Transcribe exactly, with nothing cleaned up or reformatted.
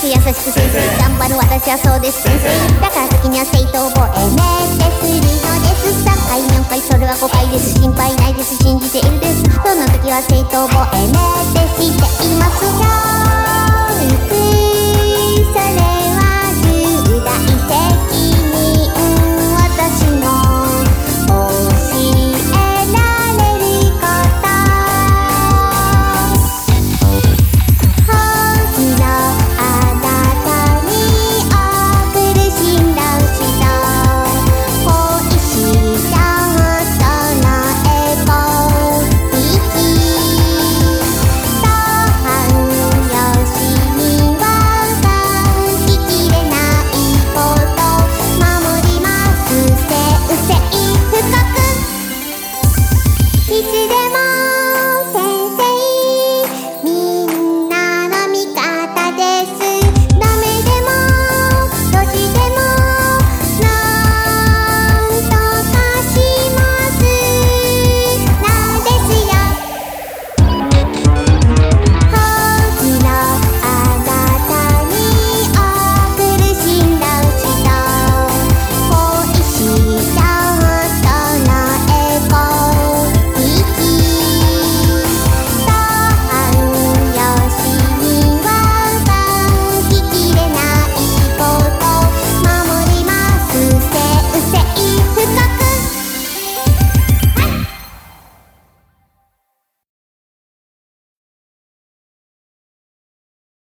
優しく先生頑張る私はそうです先生。だから時には正当防衛メッセするのです。さんかいよんかいそれはごかいです。心配ないです信じているです。その時は正当防衛メッセしていますよ。